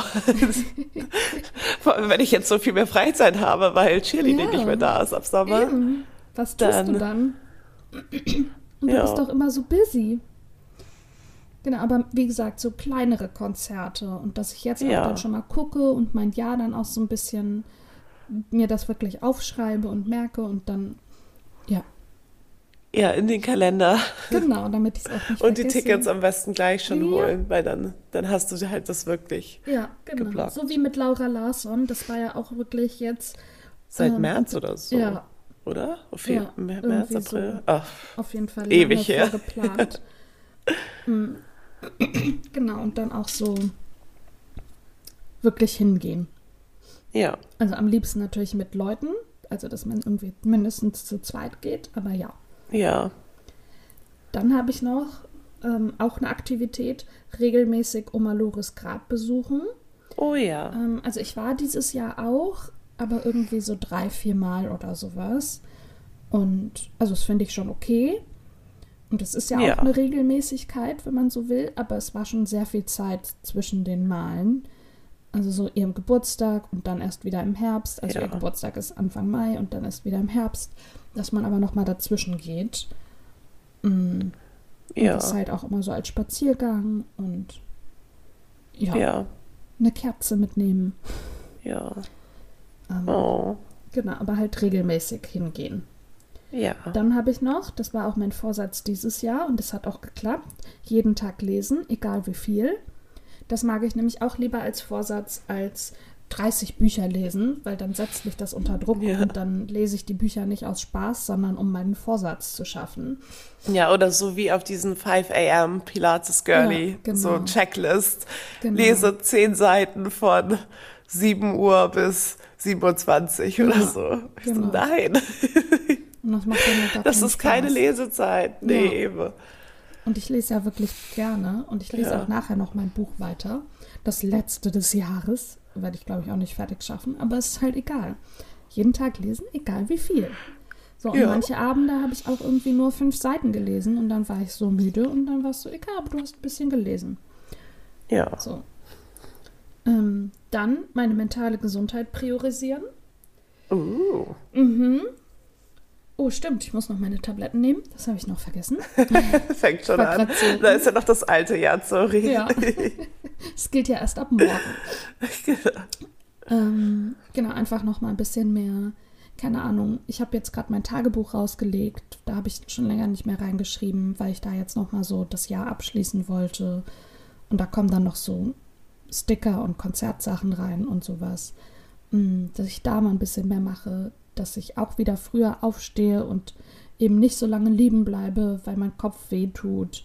Vor allem, wenn ich jetzt so viel mehr Freizeit habe, weil Cheerleading nicht mehr Ja, da ist ab Sommer, eben. Was tust du dann, dann? Und du bist ja, doch immer so busy. Genau, aber wie gesagt, so kleinere Konzerte und dass ich jetzt auch dann ja, schon mal gucke und mein Jahr dann auch so ein bisschen mir das wirklich aufschreibe und merke und dann, ja, ja, in den Kalender genau, damit ich es auch nicht und die vergesse. Tickets am besten gleich schon Ja, holen, weil dann hast du halt das wirklich ja, genau. So geblockt. wie mit Laura Larsson, das war ja auch wirklich jetzt, Seit März oder so, ja, oder? ja, März, irgendwie so. April? Ach, Auf jeden Fall lange ewig her. vorgeplant. Mm, genau, und dann auch so wirklich hingehen. Ja, Also am liebsten natürlich mit Leuten, also dass man irgendwie mindestens zu zweit geht, aber ja. ja, Dann habe ich noch auch eine Aktivität, regelmäßig Oma Loris Grab besuchen. oh ja, Also ich war dieses Jahr auch, aber irgendwie so 3, 4 Mal oder sowas. Und also das finde ich schon okay. Und es ist ja auch ja, eine Regelmäßigkeit, wenn man so will, aber es war schon sehr viel Zeit zwischen den Malen. Also so ihrem Geburtstag und dann erst wieder im Herbst. Also ihr ja, Geburtstag ist Anfang Mai und dann erst wieder im Herbst, dass man aber nochmal dazwischen geht. Mm, Und das ja, halt auch immer so als Spaziergang und ja, ja, eine Kerze mitnehmen. ja, Ähm, oh, genau, aber halt regelmäßig hingehen. ja, Dann habe ich noch, das war auch mein Vorsatz dieses Jahr und das hat auch geklappt, jeden Tag lesen, egal wie viel. Das mag ich nämlich auch lieber als Vorsatz als 30 Bücher lesen, weil dann setzt mich das unter Druck ja. und dann lese ich die Bücher nicht aus Spaß, sondern um meinen Vorsatz zu schaffen. Ja, oder so wie auf diesen 5 a.m. Pilates Ja, Girlie, so genau, Checklist. genau. Lese 10 Seiten von 7 Uhr bis 27 oder Ja, so. Ich so, genau. nein, Und das macht dann ja gar das keinen ist keine Spaß. Lesezeit. Ja, Nee, eben. und ich lese ja wirklich gerne und ich lese auch Ja, nachher noch mein Buch weiter. Das letzte des Jahres werde ich, glaube ich, auch nicht fertig schaffen, aber es ist halt egal. Jeden Tag lesen, egal wie viel. So, und ja, manche Abende habe ich auch irgendwie nur 5 Seiten gelesen und dann war ich so müde und dann war es so, egal, aber du hast ein bisschen gelesen. ja. So. Dann meine mentale Gesundheit priorisieren. Uh, Mhm. Oh, stimmt, ich muss noch meine Tabletten nehmen. Das habe ich noch vergessen. fängt Ich schon war an. gerade Da so, ist ja noch das alte Jahr, sorry. ja, es gilt ja erst ab morgen. Genau, einfach noch mal ein bisschen mehr, keine Ahnung. Ich habe jetzt gerade mein Tagebuch rausgelegt. Da habe ich schon länger nicht mehr reingeschrieben, weil ich da jetzt noch mal so das Jahr abschließen wollte. Und da kommen dann noch so Sticker und Konzertsachen rein und sowas. Dass ich da mal ein bisschen mehr mache, dass ich auch wieder früher aufstehe und eben nicht so lange liegen bleibe, weil mein Kopf weh tut.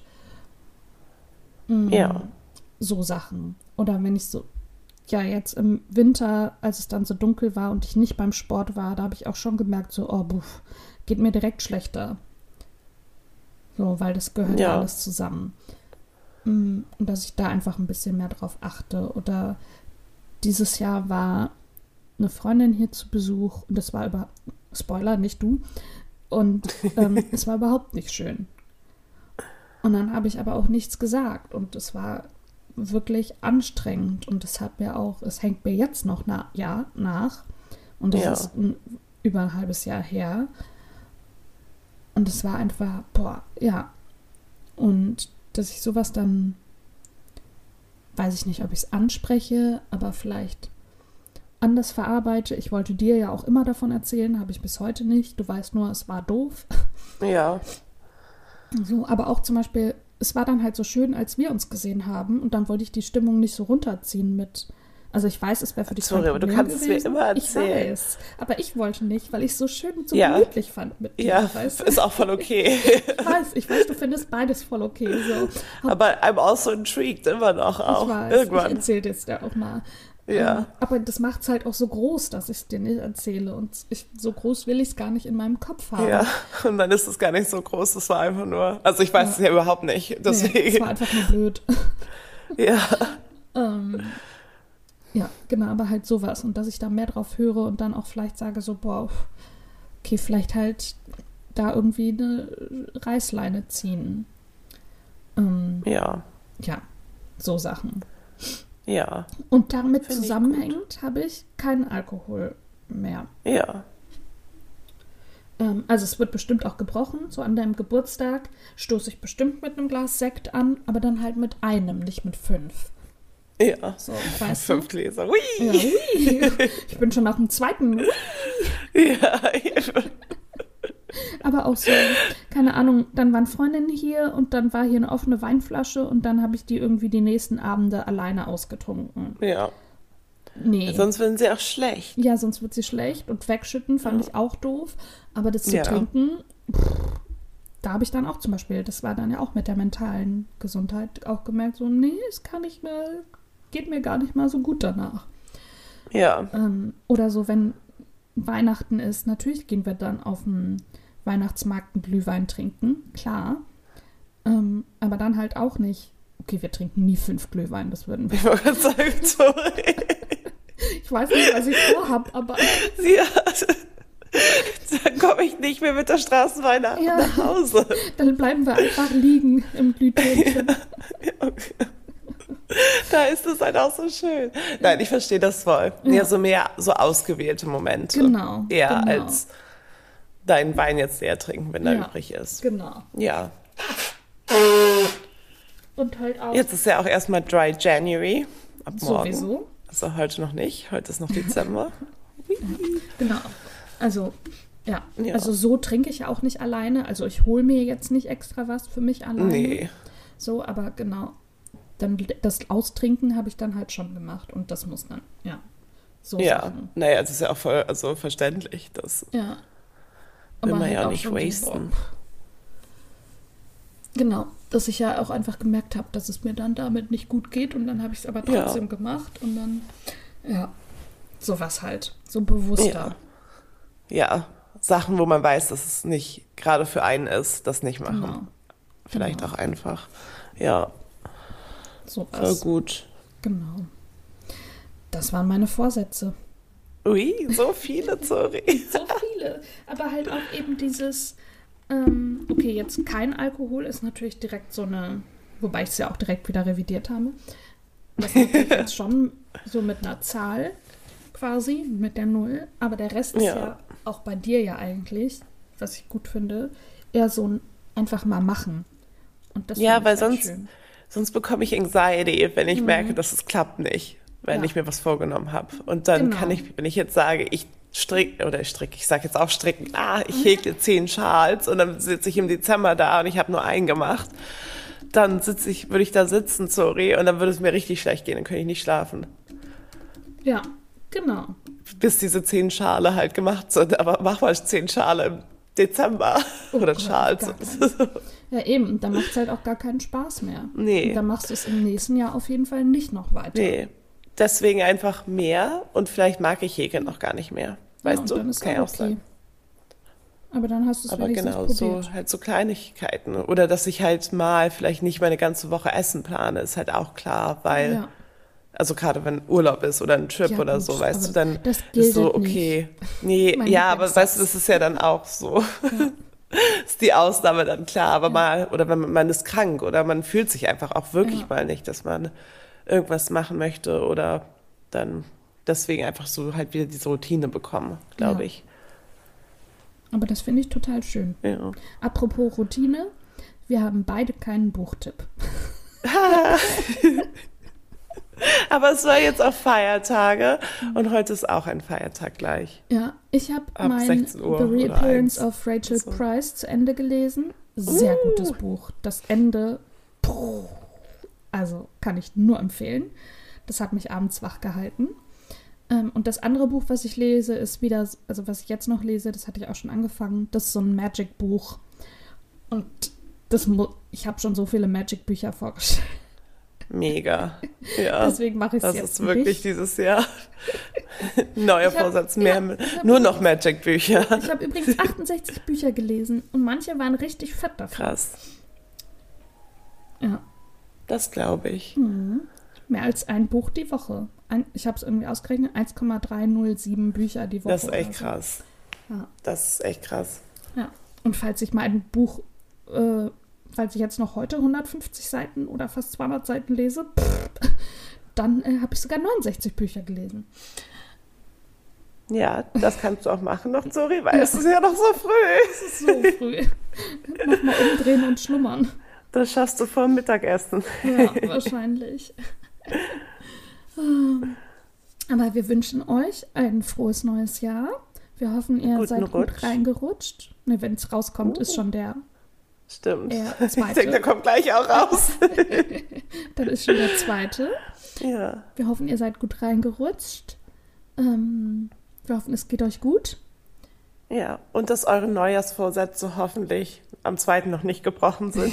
Mm, Ja, So Sachen. Oder wenn ich so, ja, jetzt im Winter, als es dann so dunkel war und ich nicht beim Sport war, da habe ich auch schon gemerkt, so, oh, buff, geht mir direkt schlechter. So, weil das gehört ja ja, alles zusammen. Und dass ich da einfach ein bisschen mehr drauf achte. Oder dieses Jahr war eine Freundin hier zu Besuch und es war Spoiler, nicht du. Und es war überhaupt nicht schön. Und dann habe ich aber auch nichts gesagt und es war wirklich anstrengend und es hängt mir jetzt noch nach und das ja, ist über ein halbes Jahr her und es war einfach, boah, ja. Und dass ich sowas dann, weiß ich nicht, ob ich es anspreche, aber vielleicht anders verarbeite. Ich wollte dir ja auch immer davon erzählen, habe ich bis heute nicht. Du weißt nur, es war doof. ja. So, aber auch zum Beispiel, es war dann halt so schön, als wir uns gesehen haben und dann wollte ich die Stimmung nicht so runterziehen mit, also ich weiß, es wäre für dich kein Sorry, aber du Problem kannst es mir gewesen. immer Ich erzählen. weiß, aber ich wollte nicht, weil ich es so schön und so Ja, gemütlich fand mit dir, ja, weißt du? ist auch voll okay. Ich weiß, du findest beides voll okay, so. Aber I'm also intrigued immer noch Ich auch. weiß, ich Irgendwann. erzähle dir jetzt ja auch mal. Ja. Aber das macht es halt auch so groß, dass ich es dir nicht erzähle. Und so groß will ich es gar nicht in meinem Kopf haben. Ja, und dann ist es gar nicht so groß, das war einfach nur, also ich weiß es ja überhaupt nicht, Nee, deswegen. es war einfach nur blöd. Ja, Ja, genau, aber halt sowas. Und dass ich da mehr drauf höre und dann auch vielleicht sage so, boah, okay, vielleicht halt da irgendwie eine Reißleine ziehen. ja, Ja, so Sachen. ja, Und damit Finde ich zusammenhängend habe ich keinen Alkohol mehr. ja. Also es wird bestimmt auch gebrochen. So an deinem Geburtstag stoße ich bestimmt mit einem Glas Sekt an, aber dann halt mit einem, nicht mit 5. Ja, So, weißt du? 5 Gläser. Hui. Ja, ui. Ich bin schon auf dem zweiten. Ui. Ja, Aber auch so, keine Ahnung, dann waren Freundinnen hier und dann war hier eine offene Weinflasche und dann habe ich die irgendwie die nächsten Abende alleine ausgetrunken. ja. Nee. Sonst werden sie auch schlecht. Ja, sonst wird sie schlecht und wegschütten fand ich auch doof. Aber das zu Ja. trinken, da habe ich dann auch zum Beispiel, das war dann ja auch mit der mentalen Gesundheit auch gemerkt, so, nee, es kann nicht mehr, geht mir gar nicht mal so gut danach. Ja, Oder so, wenn Weihnachten ist, natürlich gehen wir dann auf den Weihnachtsmarkt einen Glühwein trinken, klar. Aber dann halt auch nicht, okay, wir trinken nie 5 Glühwein, das würden wir. ich wollte gerade sagen, sorry. Ich weiß nicht, was ich vorhab, aber Ja, dann komme ich nicht mehr mit der Straßenweihnacht Ja. nach Hause. dann bleiben wir einfach liegen im Glühtürmchen. Okay. Da ist es halt auch so schön. Nein, ich verstehe das voll. Ja. Ja, so mehr so ausgewählte Momente. Genau, Eher genau. als deinen Wein jetzt leer trinken, wenn er Ja. übrig ist. Genau. Ja. Und halt auch Jetzt ist ja auch erstmal Dry January. Ab morgen. sowieso. Also heute noch nicht. Heute ist noch Dezember. Genau. Also, ja. Ja. Also so trinke ich ja auch nicht alleine. Also ich hole mir jetzt nicht extra was für mich alleine. Nee. So, aber genau. Dann das Austrinken habe ich dann halt schon gemacht. Und das muss dann, ja. So Ja. Sachen. Naja, das ist ja auch voll also verständlich. Das Ja. will Aber man ja halt auch nicht schon so, wasten. boah. Genau, dass ich ja auch einfach gemerkt habe, dass es mir dann damit nicht gut geht und dann habe ich es aber trotzdem gemacht und dann, ja, sowas halt, so bewusster. Ja. Sachen, wo man weiß, dass es nicht gerade für einen ist, das nicht machen. Genau, Vielleicht Genau. auch einfach. Ja, voll sowas. gut. Genau. Das waren meine Vorsätze. Ui, so viele, sorry. So viele, aber halt auch eben dieses, okay, jetzt kein Alkohol ist natürlich direkt so eine, wobei ich es ja auch direkt wieder revidiert habe. Das ist natürlich jetzt schon so mit einer Zahl quasi, mit der Null, aber der Rest ist Ja. ja auch bei dir ja eigentlich, was ich gut finde, eher so ein einfach mal machen. Und das Ja, finde ich weil halt sonst, schön. sonst bekomme ich Anxiety, wenn ich merke, dass es klappt nicht, wenn Ja. ich mir was vorgenommen habe. Und dann Genau. kann ich, wenn ich jetzt sage, ich sage jetzt auch stricken, ich häkle 10 Schals und dann sitze ich im Dezember da und ich habe nur einen gemacht, dann würde ich da sitzen, sorry, und dann würde es mir richtig schlecht gehen, dann könnte ich nicht schlafen. Ja, genau. Bis diese 10 Schale halt gemacht sind, aber mach mal 10 Schale im Dezember oder Gott, Schals. gar keinen. Ja, eben, dann macht es halt auch gar keinen Spaß mehr. Nee. Und dann machst du es im nächsten Jahr auf jeden Fall nicht noch weiter. Nee, deswegen einfach mehr und vielleicht mag ich Häkeln noch gar nicht mehr. Weißt und du, dann ist kann ja auch okay. sein. Aber dann hast du es Aber wenigstens genau, probiert. so halt so Kleinigkeiten. Oder dass ich halt mal vielleicht nicht meine ganze Woche Essen plane, ist halt auch klar, weil, Ja. also gerade wenn Urlaub ist oder ein Trip Ja, oder gut, so, weißt aber du, dann das ist so, gilt okay. Nee, Mein ja, aber Lieblingssatz. weißt du, das ist ja dann auch so. Ist die Ausnahme dann klar, aber mal, oder wenn man ist krank oder man fühlt sich einfach auch wirklich Ja. mal nicht, dass man irgendwas machen möchte oder dann deswegen einfach so halt wieder diese Routine bekommen, glaube Ja. ich. Aber das finde ich total schön. Ja. Apropos Routine, wir haben beide keinen Buchtipp. Aber es war jetzt auch Feiertage und heute ist auch ein Feiertag gleich. Ja, ich habe Ab mein 16 Uhr The oder Reappearance 1. of Rachel So. Price zu Ende gelesen. Sehr gutes Buch. Das Ende, also kann ich nur empfehlen. Das hat mich abends wach gehalten. Und das andere Buch, was ich lese, ist wieder, also was ich jetzt noch lese, das hatte ich auch schon angefangen, das ist so ein Magic-Buch. Und ich habe schon so viele Magic-Bücher vorgestellt. Mega. Ja, Deswegen mache ich es das jetzt ist wirklich nicht. dieses Jahr. Neuer Vorsatz, ich nur noch Magic-Bücher. Ich habe übrigens 68 Bücher gelesen und manche waren richtig fett davon. Krass, Ja, das glaube ich. mehr als ein Buch die Woche. Ich habe es irgendwie ausgerechnet, 1,307 Bücher die Woche. Das ist echt oder so. krass. Ja. Das ist echt krass. Ja. Und falls ich mal ein Buch, falls ich jetzt noch heute 150 Seiten oder fast 200 Seiten lese, dann habe ich sogar 69 Bücher gelesen. Ja, das kannst du auch machen noch, Zori, weil es ist ja noch so früh. Das ist so früh. Nochmal umdrehen und schlummern. Das schaffst du vor dem Mittagessen. Ja, wahrscheinlich. Aber wir wünschen euch ein frohes neues Jahr. Wir hoffen, ihr Guten seid Rutsch. gut reingerutscht. Ne, wenn es rauskommt, ist schon der Stimmt. Ich zweite. denke, der kommt gleich auch raus. Dann ist schon der zweite. Ja. Wir hoffen, ihr seid gut reingerutscht. Wir hoffen, es geht euch gut. Ja, und dass eure Neujahrsvorsätze hoffentlich am 2. noch nicht gebrochen sind.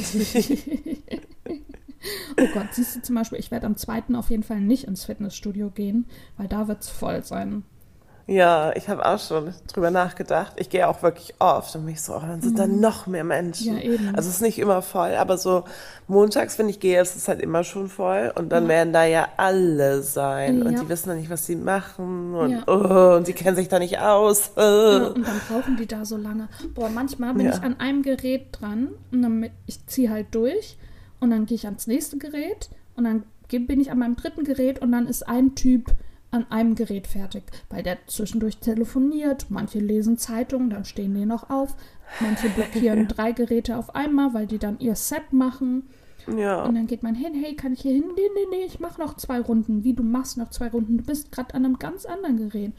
Oh Gott, siehst du zum Beispiel, ich werde am 2. auf jeden Fall nicht ins Fitnessstudio gehen, weil da wird es voll sein. Ja, ich habe auch schon drüber nachgedacht. Ich gehe auch wirklich oft und mich so, dann sind da noch mehr Menschen. Ja, eben. Also es ist nicht immer voll, aber so montags, wenn ich gehe, ist es halt immer schon voll und dann werden da ja alle sein und Ja. die wissen dann nicht, was sie machen und, Ja. und sie kennen sich da nicht aus. Ja, und dann brauchen die da so lange. Boah, manchmal bin Ja. ich an einem Gerät dran und dann ich ziehe halt durch und dann gehe ich ans nächste Gerät und dann bin ich an meinem dritten Gerät und dann ist ein Typ an einem Gerät fertig, weil der zwischendurch telefoniert, manche lesen Zeitungen, dann stehen die noch auf, manche blockieren 3 Geräte auf einmal, weil die dann ihr Set machen Ja. und dann geht man hin, hey, kann ich hier hin? Nee, ich mache noch 2 Runden. Wie, du machst noch 2 Runden? Du bist gerade an einem ganz anderen Gerät.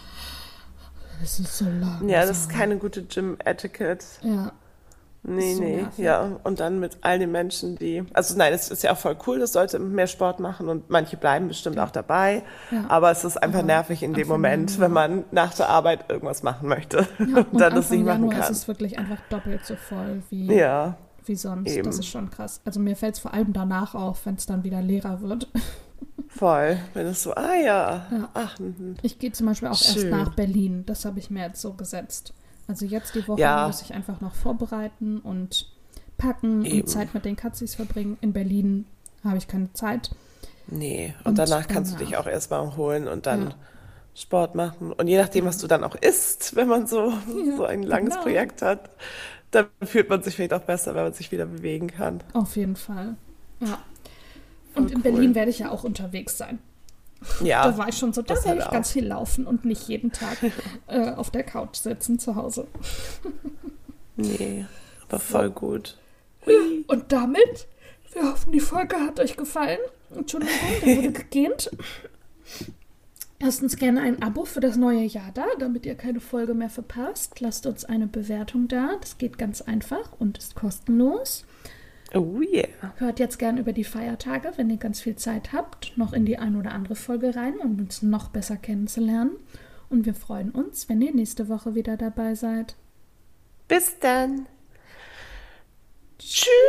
Das ist so lang. Ja, das ist keine gute Gym-Etiquette. Ja, Nee, so nee, nervig. ja. Und dann mit all den Menschen, die. Also nein, es ist ja auch voll cool, das sollte mehr Sport machen und manche bleiben bestimmt auch dabei. Ja. Aber es ist einfach nervig in dem Anfang Moment, Januar. wenn man nach der Arbeit irgendwas machen möchte ja und und dann das Anfang nicht machen Januar ist kann. es wirklich einfach doppelt so voll wie Ja, sonst. eben. Das ist schon krass. Also mir fällt es vor allem danach auf, wenn es dann wieder leerer wird. voll. Wenn es so, ja, Ja. ach, Ich gehe zum Beispiel auch erst Schön. nach Berlin. Das habe ich mir jetzt so gesetzt. Also jetzt die Woche Ja. muss ich einfach noch vorbereiten und packen Eben. und Zeit mit den Katzis verbringen. In Berlin habe ich keine Zeit. nee. Und Und danach kannst du danach. dich auch erstmal holen und dann Ja. Sport machen. Und je nachdem, was du dann auch isst, wenn man so ein langes genau. Projekt hat, dann fühlt man sich vielleicht auch besser, wenn man sich wieder bewegen kann. Auf jeden Fall. Ja. Und Voll in cool. Berlin werde ich ja auch unterwegs sein. Ja, Da war ich schon so, da das werde halt ich auch. ganz viel laufen und nicht jeden Tag auf der Couch sitzen zu Hause. nee, aber voll gut. Und damit, wir hoffen, die Folge hat euch gefallen. Entschuldigung, der wurde gegähnt. Lasst uns gerne ein Abo für das neue Jahr da, damit ihr keine Folge mehr verpasst. Lasst uns eine Bewertung da. Das geht ganz einfach und ist kostenlos. Oh yeah. Hört jetzt gern über die Feiertage, wenn ihr ganz viel Zeit habt, noch in die ein oder andere Folge rein, um uns noch besser kennenzulernen. Und wir freuen uns, wenn ihr nächste Woche wieder dabei seid. Bis dann. Tschüss.